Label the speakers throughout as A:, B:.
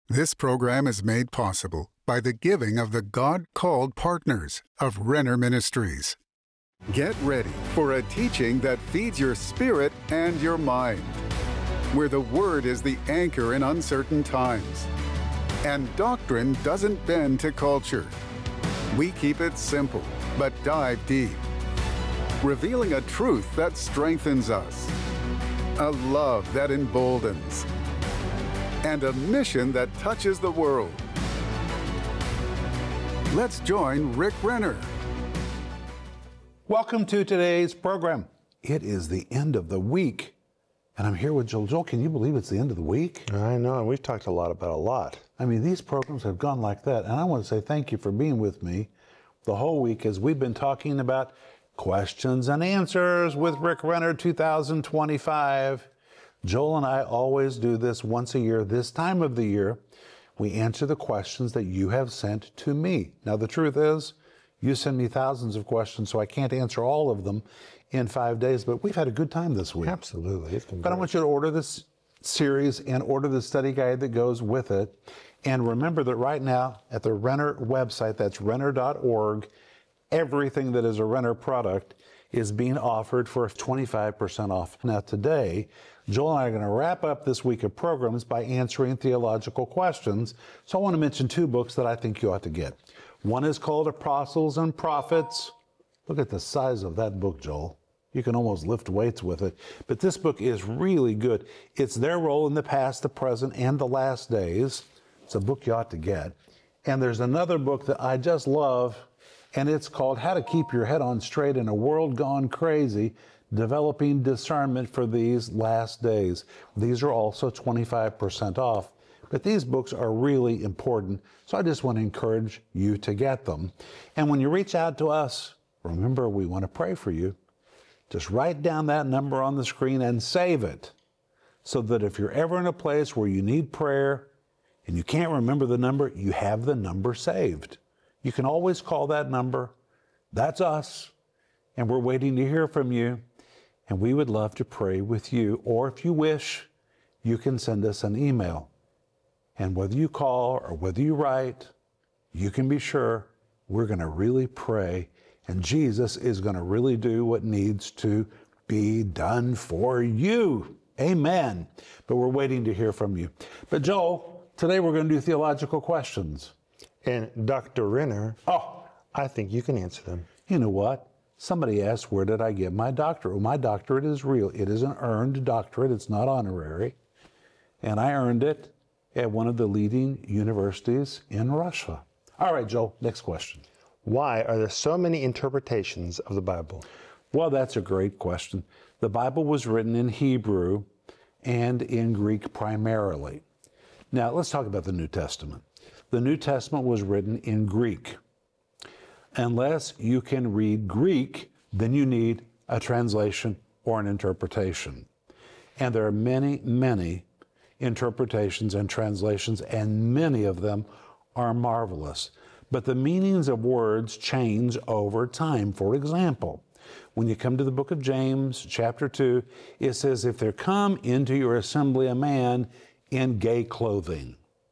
A: This program is made possible by the giving of the God-called partners of Renner Ministries. Get ready for a teaching that feeds your spirit and your mind, where the Word is the anchor in uncertain times, and doctrine doesn't bend to culture. We keep it simple, but dive deep, revealing a truth that strengthens us, a love that emboldens, and a mission that touches the world. Let's join Rick Renner.
B: Welcome to today's program. It is the end of the week, and I'm here with Joel. Joel, can you believe it's the end of the week?
C: I know, and we've talked a lot about a lot.
B: I mean, these programs have gone like that, and I want to say thank you for being with me the whole week as we've been talking about Questions and Answers with Rick Renner 2025. Joel and I always do this once a year. This time of the year, we answer the questions that you have sent to me. Now, the truth is, you send me thousands of questions, so I can't answer all of them in 5 days, but we've had a good time this week.
C: Absolutely. It's been
B: But I want you to order this series and order the study guide that goes with it. And remember that right now at the Renner website, that's renner.org, everything that is a Renner product is being offered for 25% off. Now today, Joel and I are going to wrap up this week of programs by answering theological questions. So I want to mention two books that I think you ought to get. One is called Apostles and Prophets. Look at the size of that book, Joel. You can almost lift weights with it. But this book is really good. It's their role in the past, the present, and the last days. It's a book you ought to get. And there's another book that I just love, and it's called How to Keep Your Head on Straight in a World Gone Crazy, Developing Discernment for These Last Days. These are also 25% off, but these books are really important, so I just want to encourage you to get them. And when you reach out to us, remember, we want to pray for you. Just write down that number on the screen and save it, so that if you're ever in a place where you need prayer and you can't remember the number, you have the number saved. You can always call that number. That's us. And we're waiting to hear from you. And we would love to pray with you. Or if you wish, you can send us an email. And whether you call or whether you write, you can be sure we're going to really pray. And Jesus is going to really do what needs to be done for you. Amen. But we're waiting to hear from you. But Joel, today we're going to do theological questions.
C: And Dr. Renner, I think you can answer them.
B: You know what? Somebody asked, where did I get my doctorate? Well, my doctorate is real. It is an earned doctorate. It's not honorary. And I earned it at one of the leading universities in Russia. All right, Joel, next question.
C: Why are there so many interpretations of the Bible?
B: Well, that's a great question. The Bible was written in Hebrew and in Greek primarily. Now, let's talk about the New Testament. The New Testament was written in Greek. Unless you can read Greek, then you need a translation or an interpretation. And there are many, many interpretations and translations, and many of them are marvelous. But the meanings of words change over time. For example, when you come to the book of James, chapter 2, it says, if there come into your assembly a man in gay clothing.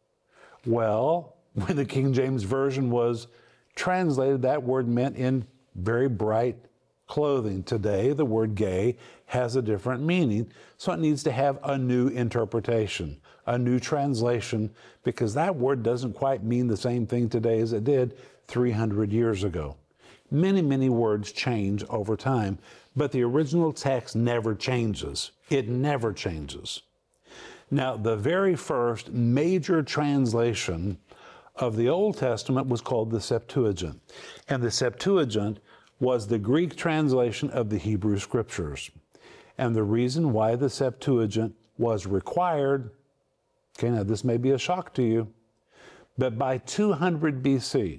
B: Well, when the King James Version was translated, that word meant in very bright clothing. Today, the word gay has a different meaning, so it needs to have a new interpretation, a new translation, because that word doesn't quite mean the same thing today as it did 300 years ago. Many, many words change over time, but the original text never changes. It never changes. Now, the very first major translation of the Old Testament was called the Septuagint. And the Septuagint was the Greek translation of the Hebrew Scriptures. And the reason why the Septuagint was required, okay, now this may be a shock to you, but by 200 BC,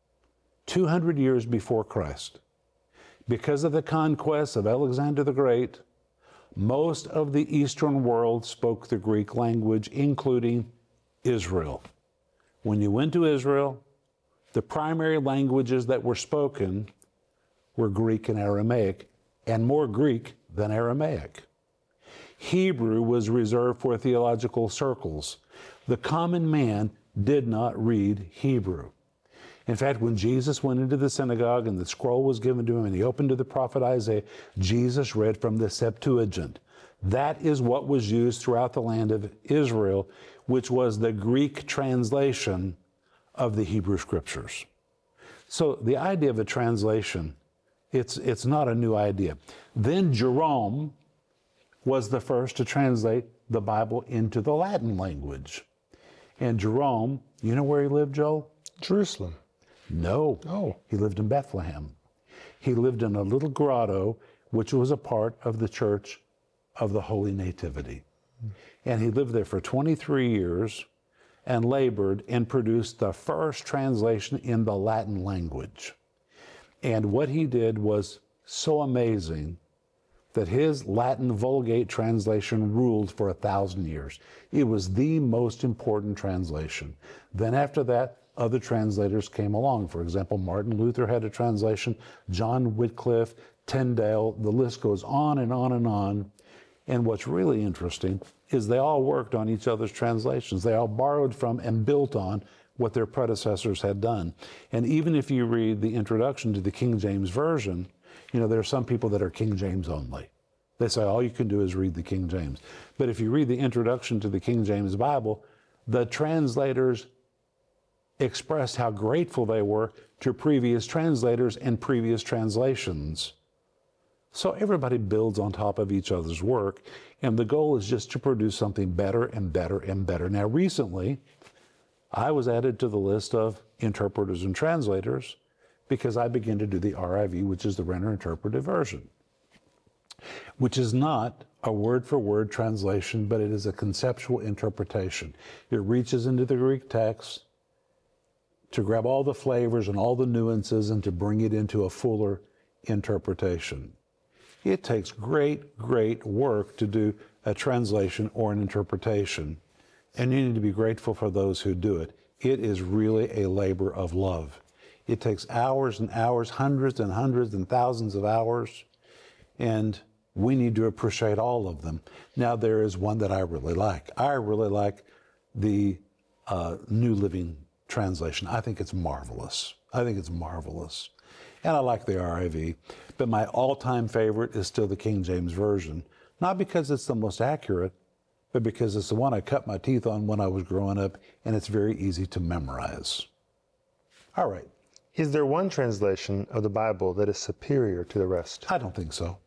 B: 200 years before Christ, because of the conquests of Alexander the Great, most of the Eastern world spoke the Greek language, including Israel. When you went to Israel, the primary languages that were spoken were Greek and Aramaic, and more Greek than Aramaic. Hebrew was reserved for theological circles. The common man did not read Hebrew. In fact, when Jesus went into the synagogue and the scroll was given to him and he opened to the prophet Isaiah, Jesus read from the Septuagint. That is what was used throughout the land of Israel, which was the Greek translation of the Hebrew Scriptures. So the idea of a translation, it's not a new idea. Then Jerome was the first to translate the Bible into the Latin language. And Jerome, you know where he lived, Joel?
C: Jerusalem.
B: No.
C: Oh.
B: He lived in Bethlehem. He lived in a little grotto, which was a part of the Church of the Holy Nativity. And he lived there for 23 years and labored and produced the first translation in the Latin language. And what he did was so amazing that his Latin Vulgate translation ruled for 1,000 years. It was the most important translation. Then after that, other translators came along. For example, Martin Luther had a translation, John Wycliffe, Tyndale, the list goes on and on and on. And what's really interesting is they all worked on each other's translations. They all borrowed from and built on what their predecessors had done. And even if you read the introduction to the King James Version, you know, there are some people that are King James only. They say all you can do is read the King James. But if you read the introduction to the King James Bible, the translators expressed how grateful they were to previous translators and previous translations. So everybody builds on top of each other's work, and the goal is just to produce something better and better and better. Now, recently, I was added to the list of interpreters and translators because I began to do the RIV, which is the Renner Interpretive Version, which is not a word-for-word translation, but it is a conceptual interpretation. It reaches into the Greek text to grab all the flavors and all the nuances and to bring it into a fuller interpretation. It takes great, great work to do a translation or an interpretation, and you need to be grateful for those who do it. It is really a labor of love. It takes hours and hours, hundreds and hundreds and thousands of hours, and we need to appreciate all of them. Now, there is one that I really like. I really like the New Living Translation. I think it's marvelous. I think it's marvelous. And I like the RIV. But my all-time favorite is still the King James Version. Not because it's the most accurate, but because it's the one I cut my teeth on when I was growing up, and it's very easy to memorize. All right.
C: Is there one translation of the Bible that is superior to the rest?
B: I don't think so.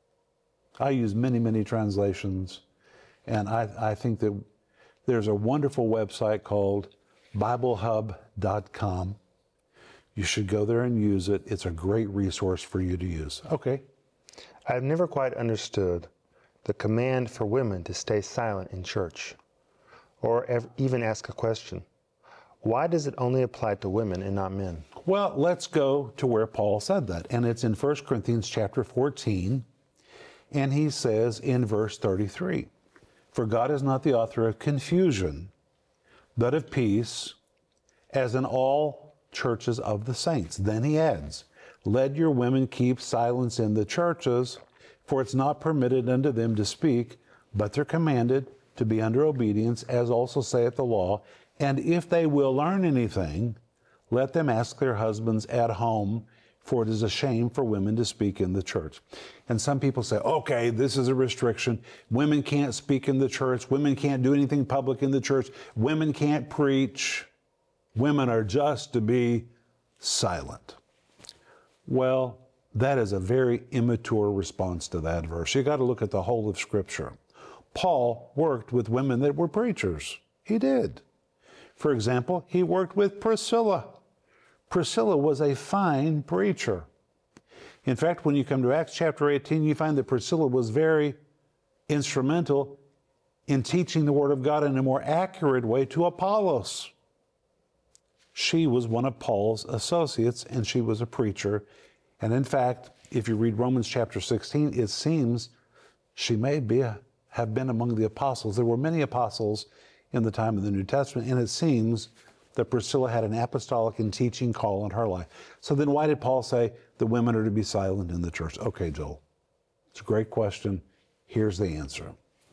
B: I use many, many translations, and I think that there's a wonderful website called BibleHub.com. You should go there and use it. It's a great resource for you to use. Okay.
C: I've never quite understood the command for women to stay silent in church, or even ask a question. Why does it only apply to women and not men?
B: Well, let's go to where Paul said that, and it's in 1 Corinthians chapter 14, and he says in verse 33, "For God is not the author of confusion, but of peace, as in all churches of the saints." Then he adds, "Let your women keep silence in the churches, for it's not permitted unto them to speak, but they're commanded to be under obedience, as also saith the law. And if they will learn anything, let them ask their husbands at home, for it is a shame for women to speak in the church." And some people say, okay, this is a restriction. Women can't speak in the church. Women can't do anything public in the church. Women can't preach. Women are just to be silent. Well, that is a very immature response to that verse. You got to look at the whole of Scripture. Paul worked with women that were preachers. He did. For example, he worked with Priscilla. Priscilla was a fine preacher. In fact, when you come to Acts chapter 18, you find that Priscilla was very instrumental in teaching the Word of God in a more accurate way to Apollos. She was one of Paul's associates, and she was a preacher. And in fact, if you read Romans chapter 16, it seems she may have been among the apostles. There were many apostles in the time of the New Testament, and it seems that Priscilla had an apostolic and teaching call in her life. So then why did Paul say the women are to be silent in the church? Okay, Joel, it's a great question. Here's the answer.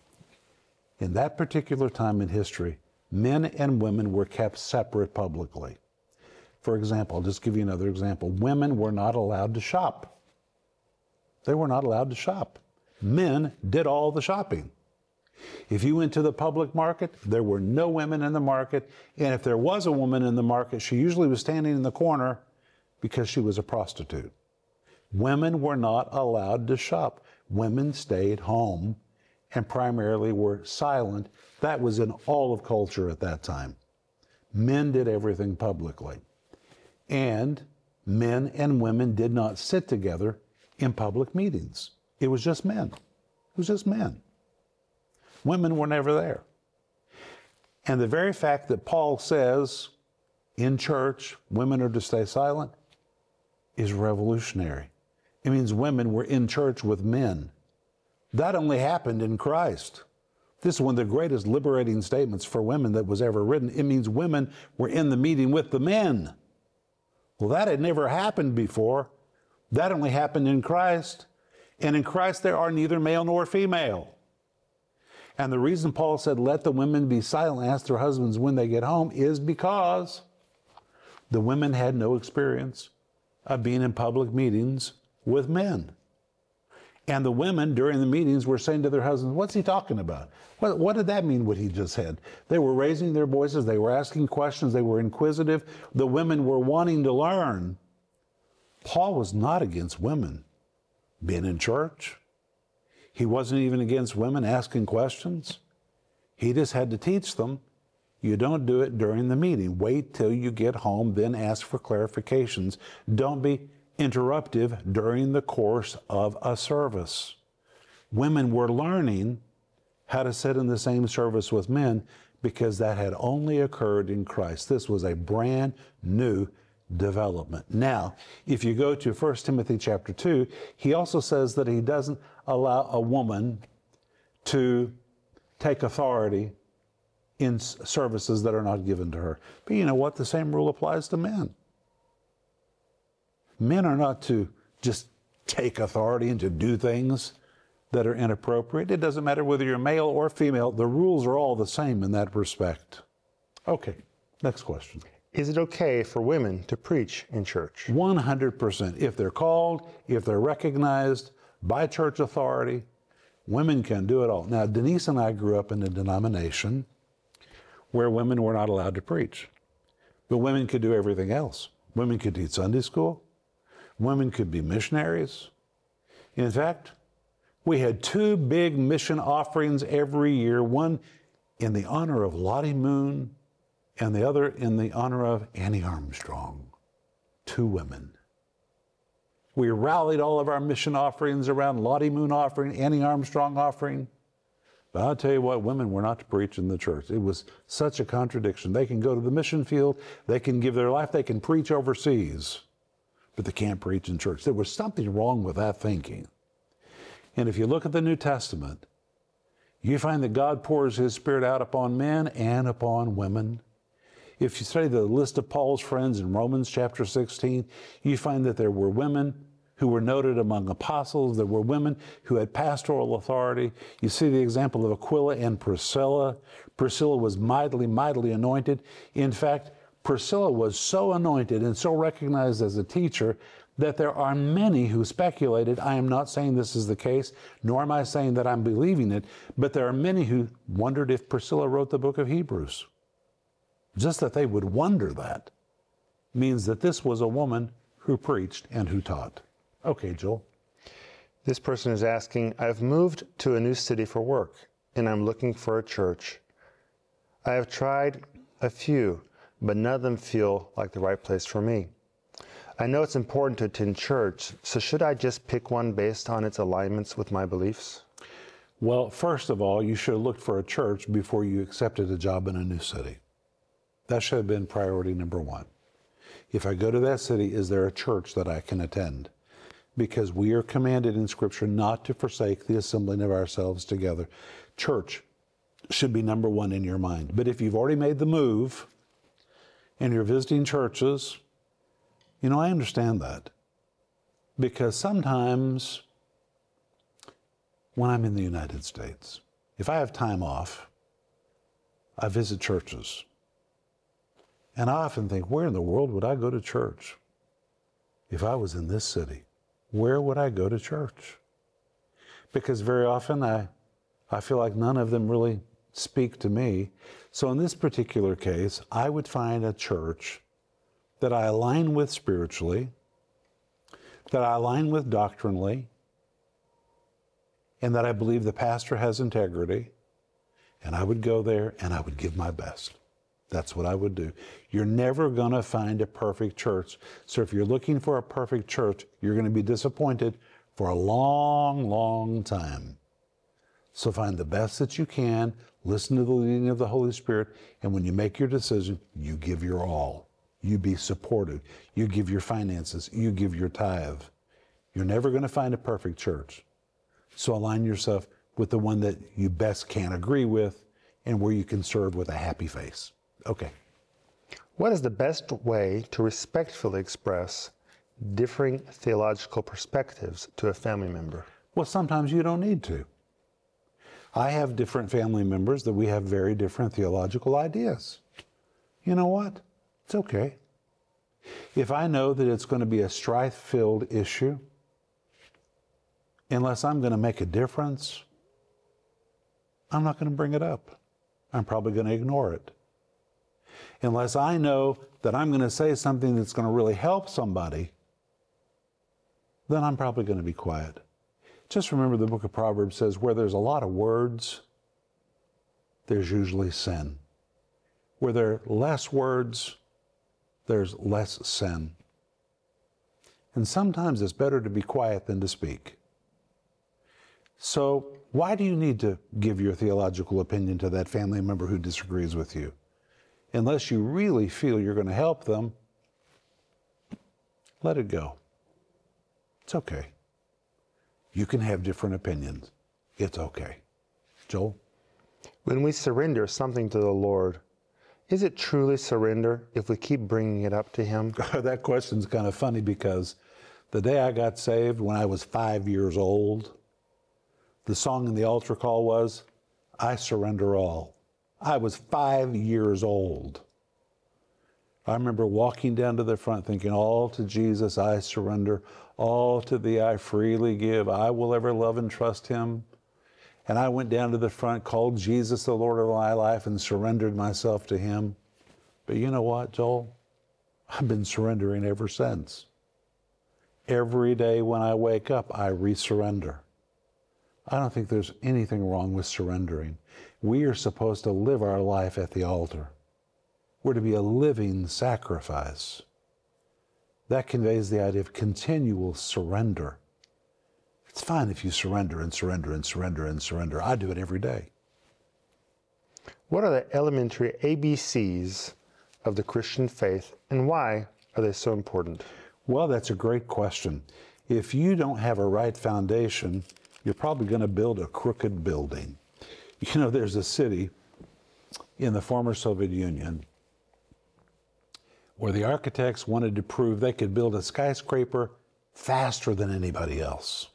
B: In that particular time in history, men and women were kept separate publicly. For example, I'll just give you another example. Women were not allowed to shop. They were not allowed to shop. Men did all the shopping. If you went to the public market, there were no women in the market, and if there was a woman in the market, she usually was standing in the corner because she was a prostitute. Women were not allowed to shop. Women stayed home and primarily were silent. That was in all of culture at that time. Men did everything publicly. And men and women did not sit together in public meetings. It was just men. It was just men. Women were never there. And the very fact that Paul says in church women are to stay silent is revolutionary. It means women were in church with men. That only happened in Christ. This is one of the greatest liberating statements for women that was ever written. It means women were in the meeting with the men. Well, that had never happened before. That only happened in Christ. And in Christ there are neither male nor female. And the reason Paul said, let the women be silent, ask their husbands when they get home, is because the women had no experience of being in public meetings with men. And the women during the meetings were saying to their husbands, what's he talking about? What did that mean, what he just said? They were raising their voices, they were asking questions, they were inquisitive. The women were wanting to learn. Paul was not against women being in church. He wasn't even against women asking questions. He just had to teach them, you don't do it during the meeting. Wait till you get home, then ask for clarifications. Don't be interruptive during the course of a service. Women were learning how to sit in the same service with men because that had only occurred in Christ. This was a brand new development. Now, if you go to 1 Timothy chapter 2, he also says that he doesn't allow a woman to take authority in services that are not given to her. But you know what? The same rule applies to men. Men are not to just take authority and to do things that are inappropriate. It doesn't matter whether you're male or female. The rules are all the same in that respect. Okay, next question.
C: Is it okay for women to preach in church?
B: 100%. If they're called, if they're recognized by church authority, women can do it all. Now, Denise and I grew up in a denomination where women were not allowed to preach. But women could do everything else. Women could teach Sunday school. Women could be missionaries. In fact, we had 2 big mission offerings every year, one in the honor of Lottie Moon and the other in the honor of Annie Armstrong. 2 women. We rallied all of our mission offerings around Lottie Moon offering, Annie Armstrong offering. But I'll tell you what, women were not to preach in the church. It was such a contradiction. They can go to the mission field, they can give their life, they can preach overseas, but they can't preach in church. There was something wrong with that thinking. And if you look at the New Testament, you find that God pours his Spirit out upon men and upon women. If you study the list of Paul's friends in Romans chapter 16, you find that there were women who were noted among apostles. There were women who had pastoral authority. You see the example of Aquila and Priscilla. Priscilla was mightily anointed. In fact, Priscilla was so anointed and so recognized as a teacher that there are many who speculated. I am not saying this is the case, nor am I saying that I'm believing it, but there are many who wondered if Priscilla wrote the book of Hebrews. Just that they would wonder that means that this was a woman who preached and who taught. Okay, Joel.
C: This person is asking, I've moved to a new city for work, and I'm looking for a church. I have tried a few, but none of them feel like the right place for me. I know it's important to attend church, so should I just pick one based on its alignments with my beliefs?
B: Well, first of all, you should have looked for a church before you accepted a job in a new city. That should have been priority number 1. If I go to that city, is there a church that I can attend? Because we are commanded in Scripture not to forsake the assembling of ourselves together. Church should be number 1 in your mind. But if you've already made the move and you're visiting churches, you know, I understand that. Because sometimes when I'm in the United States, if I have time off, I visit churches. And I often think, where in the world would I go to church? If I was in this city, where would I go to church? Because very often I feel like none of them really speak to me. So in this particular case, I would find a church that I align with spiritually, that I align with doctrinally, and that I believe the pastor has integrity, and I would go there and I would give my best. That's what I would do. You're never going to find a perfect church. So if you're looking for a perfect church, you're going to be disappointed for a long, long time. So find the best that you can, listen to the leading of the Holy Spirit, and when you make your decision, you give your all. You be supported. You give your finances. You give your tithe. You're never going to find a perfect church. So align yourself with the one that you best can agree with and where you can serve with a happy face. Okay.
C: What is the best way to respectfully express differing theological perspectives to a family member?
B: Well, sometimes you don't need to. I have different family members that we have very different theological ideas. You know what? It's okay. If I know that it's going to be a strife-filled issue, unless I'm going to make a difference, I'm not going to bring it up. I'm probably going to ignore it. Unless I know that I'm going to say something that's going to really help somebody, then I'm probably going to be quiet. Just remember the book of Proverbs says, where there's a lot of words, there's usually sin. Where there are less words, there's less sin. And sometimes it's better to be quiet than to speak. So why do you need to give your theological opinion to that family member who disagrees with you? Unless you really feel you're going to help them, let it go. It's okay. You can have different opinions. It's okay. Joel?
C: When we surrender something to the Lord, is it truly surrender if we keep bringing it up to Him?
B: That question's kind of funny because the day I got saved, when I was 5 years old, the song in the altar call was, I surrender all. I was 5 years old. I remember walking down to the front thinking, all to Jesus I surrender, all to Thee I freely give, I will ever love and trust Him. And I went down to the front, called Jesus the Lord of my life, and surrendered myself to Him. But you know what, Joel? I've been surrendering ever since. Every day when I wake up, I resurrender. I don't think there's anything wrong with surrendering. We are supposed to live our life at the altar. We're to be a living sacrifice. That conveys the idea of continual surrender. It's fine if you surrender and surrender and surrender and surrender. I do it every day.
C: What are the elementary ABCs of the Christian faith, and why are they so important?
B: Well, that's a great question. If you don't have a right foundation, you're probably going to build a crooked building. You know, there's a city in the former Soviet Union where the architects wanted to prove they could build a skyscraper faster than anybody else.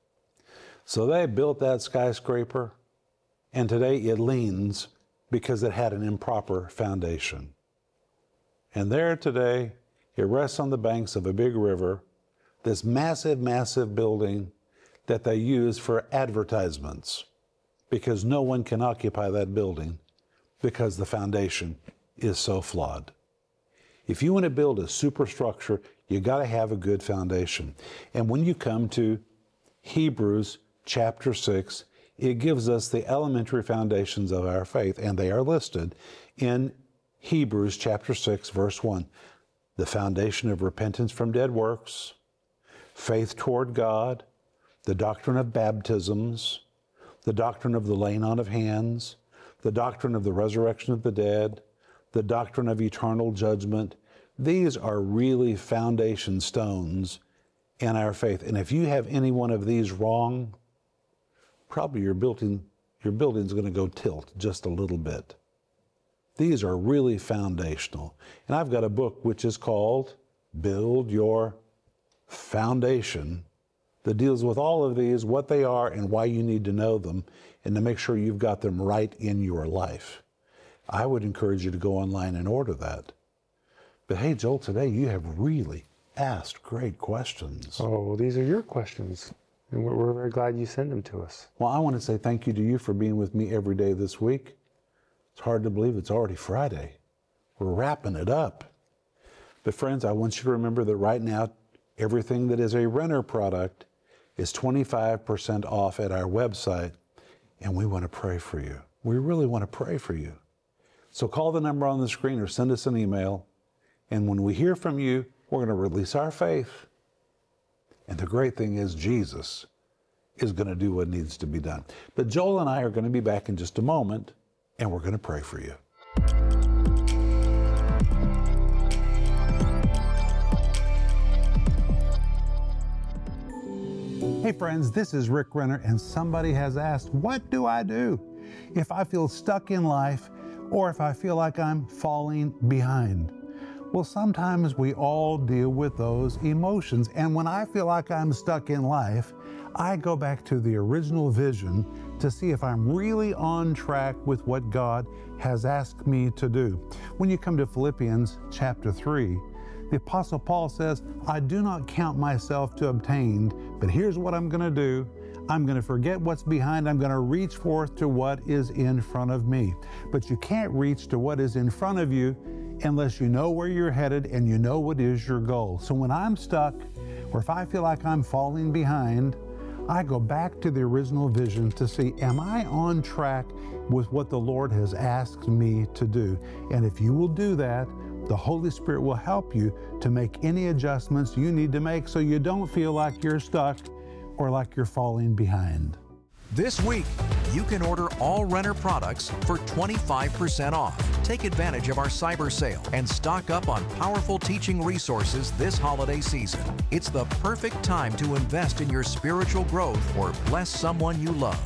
B: So they built that skyscraper, and today it leans because it had an improper foundation. And there today, it rests on the banks of a big river, this massive, massive building that they use for advertisements because no one can occupy that building because the foundation is so flawed. If you want to build a superstructure, you got to have a good foundation. And when you come to Hebrews chapter 6, it gives us the elementary foundations of our faith, and they are listed in Hebrews chapter 6, verse 1. The foundation of repentance from dead works, faith toward God, the doctrine of baptisms, the doctrine of the laying on of hands, the doctrine of the resurrection of the dead, the doctrine of eternal judgment. These are really foundation stones in our faith. And if you have any one of these wrong, probably your building's going to go tilt just a little bit. These are really foundational. And I've got a book which is called Build Your Foundation that deals with all of these, what they are and why you need to know them. and to make sure you've got them right in your life. I would encourage you to go online and order that. But hey, Joel, today you have really asked great questions.
C: Oh, well, these are your questions, and we're very glad you send them to us.
B: Well, I want to say thank you to you for being with me every day this week. It's hard to believe it's already Friday. We're wrapping it up. But friends, I want you to remember that right now, everything that is a Renner product is 25% off at our website, and we want to pray for you. We really want to pray for you. So call the number on the screen or send us an email, and when we hear from you, we're going to release our faith. And the great thing is Jesus is going to do what needs to be done. But Joel and I are going to be back in just a moment, and we're going to pray for you.
D: Hey friends, this is Rick Renner, and somebody has asked, what do I do if I feel stuck in life or if I feel like I'm falling behind? Well, sometimes we all deal with those emotions, and when I feel like I'm stuck in life, I go back to the original vision to see if I'm really on track with what God has asked me to do. When you come to Philippians chapter 3, the Apostle Paul says, I do not count myself to obtained, but here's what I'm going to do. I'm going to forget what's behind. I'm going to reach forth to what is in front of me. But you can't reach to what is in front of you unless you know where you're headed and you know what is your goal. So when I'm stuck, or if I feel like I'm falling behind, I go back to the original vision to see, am I on track with what the Lord has asked me to do? And if you will do that, the Holy Spirit will help you to make any adjustments you need to make so you don't feel like you're stuck or like you're falling behind.
E: This week, you can order all Renner products for 25% off. Take advantage of our cyber sale and stock up on powerful teaching resources this holiday season. It's the perfect time to invest in your spiritual growth or bless someone you love.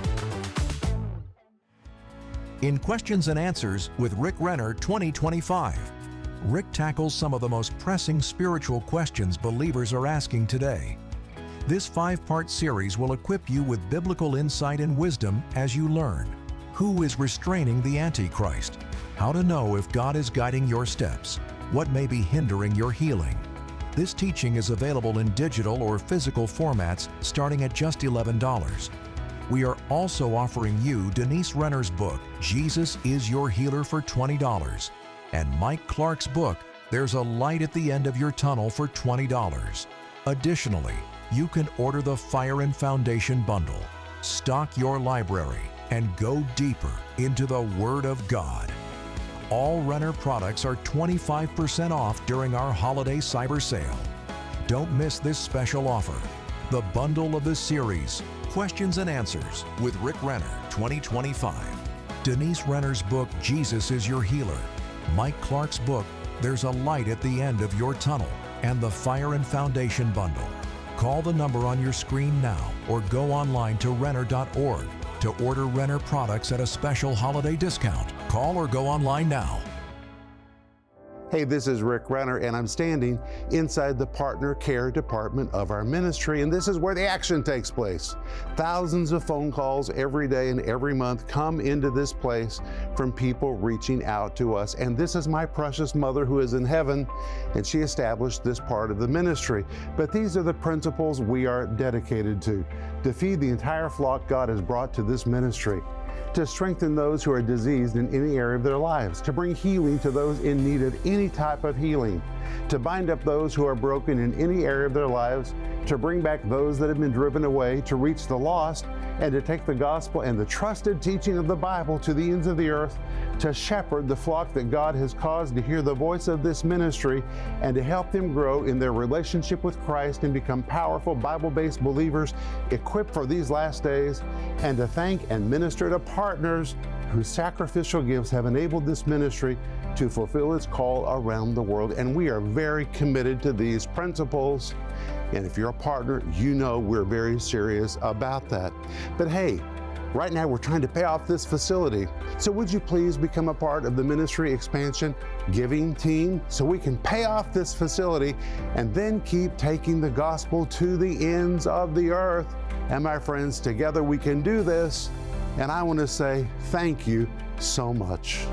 E: In Questions and Answers with Rick Renner 2025, Rick tackles some of the most pressing spiritual questions believers are asking today. This 5-part series will equip you with biblical insight and wisdom as you learn. Who is restraining the Antichrist? How to know if God is guiding your steps? What may be hindering your healing? This teaching is available in digital or physical formats starting at just $11. We are also offering you Denise Renner's book, Jesus is Your Healer, for $20. And Mike Clark's book, There's a Light at the End of Your Tunnel, for $20. Additionally, you can order the Fire and Foundation bundle. Stock your library and go deeper into the Word of God. All Renner products are 25% off during our holiday cyber sale. Don't miss this special offer. The bundle of the series, Questions and Answers with Rick Renner 2025. Denise Renner's book, Jesus is Your Healer. Mike Clark's book, There's a Light at the End of Your Tunnel, and the Fire and Foundation bundle. Call the number on your screen now or go online to Renner.org to order Renner products at a special holiday discount. Call or go online now.
B: Hey, this is Rick Renner, and I'm standing inside the Partner Care Department of our ministry, and this is where the action takes place. Thousands of phone calls every day and every month come into this place from people reaching out to us, and this is my precious mother who is in heaven, and she established this part of the ministry. But these are the principles we are dedicated to feed the entire flock God has brought to this ministry, to strengthen those who are diseased in any area of their lives, to bring healing to those in need of any type of healing, to bind up those who are broken in any area of their lives, to bring back those that have been driven away, to reach the lost, and to take the gospel and the trusted teaching of the Bible to the ends of the earth, to shepherd the flock that God has caused to hear the voice of this ministry, and to help them grow in their relationship with Christ and become powerful Bible-based believers equipped for these last days, and to thank and minister to partners whose sacrificial gifts have enabled this ministry to fulfill its call around the world. And we are very committed to these principles. And if you're a partner, you know we're very serious about that. But hey, right now we're trying to pay off this facility. So would you please become a part of the ministry expansion giving team so we can pay off this facility and then keep taking the gospel to the ends of the earth. And my friends, together we can do this.
D: And I want to say thank you so much.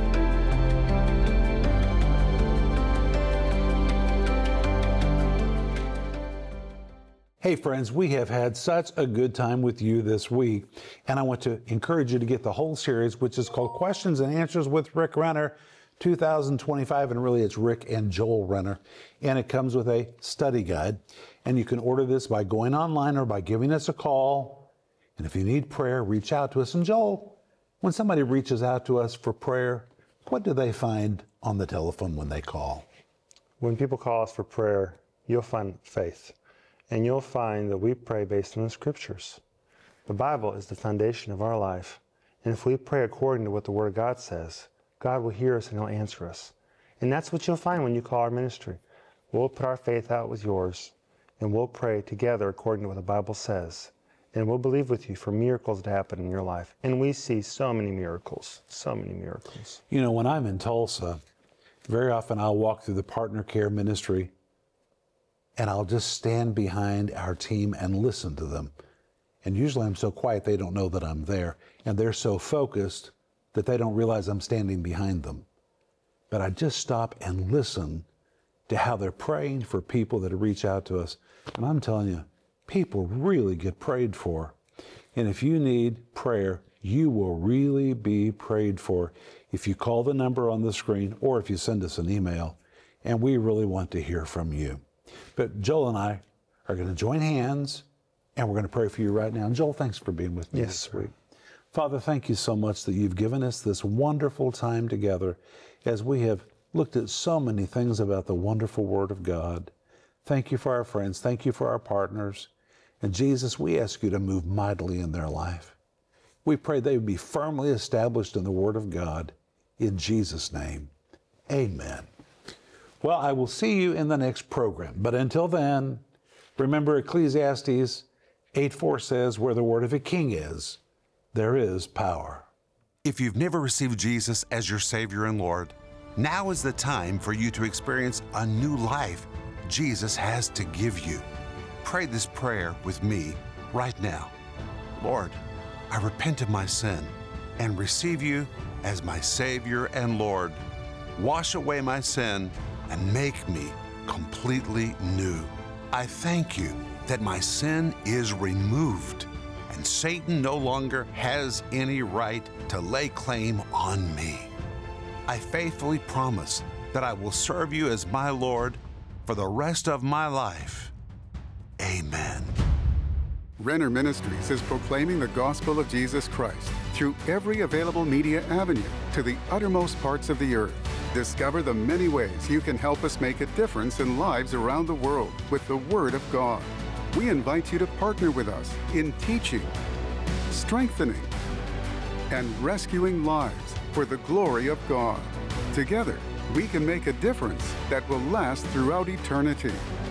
B: Hey friends, we have had such a good time with you this week, and I want to encourage you to get the whole series, which is called Questions and Answers with Rick Renner 2025, and really it's Rick and Joel Renner, and it comes with a study guide, and you can order this by going online or by giving us a call, and if you need prayer, reach out to us. And Joel, when somebody reaches out to us for prayer, what do they find on the telephone when they call?
C: When people call us for prayer, you'll find faith. And you'll find that we pray based on the Scriptures. The Bible is the foundation of our life. And if we pray according to what the Word of God says, God will hear us and He'll answer us. And that's what you'll find when you call our ministry. We'll put our faith out with yours, and we'll pray together according to what the Bible says. And we'll believe with you for miracles to happen in your life. And we see so many miracles, so many miracles.
B: You know, when I'm in Tulsa, very often I'll walk through the partner care ministry, and I'll just stand behind our team and listen to them. And usually I'm so quiet they don't know that I'm there. And they're so focused that they don't realize I'm standing behind them. But I just stop and listen to how they're praying for people that reach out to us. And I'm telling you, people really get prayed for. And if you need prayer, you will really be prayed for if you call the number on the screen or if you send us an email. And we really want to hear from you. But Joel and I are going to join hands, and we're going to pray for you right now. And Joel, thanks for being with me this week. Father, thank you so much that you've given us this wonderful time together as we have looked at so many things about the wonderful Word of God. Thank you for our friends. Thank you for our partners. And Jesus, we ask you to move mightily in their life. We pray they would be firmly established in the Word of God. In Jesus' name, amen. Well, I will see you in the next program. But until then, remember Ecclesiastes 8:4 says, where the word of a king is, there is power.
F: If you've never received Jesus as your Savior and Lord, now is the time for you to experience a new life Jesus has to give you. Pray this prayer with me right now. Lord, I repent of my sin and receive you as my Savior and Lord. Wash away my sin and make me completely new. I thank you that my sin is removed and Satan no longer has any right to lay claim on me. I faithfully promise that I will serve you as my Lord for the rest of my life. Amen.
A: Renner Ministries is proclaiming the gospel of Jesus Christ through every available media avenue to the uttermost parts of the earth. Discover the many ways you can help us make a difference in lives around the world with the Word of God. We invite you to partner with us in teaching, strengthening, and rescuing lives for the glory of God. Together, we can make a difference that will last throughout eternity.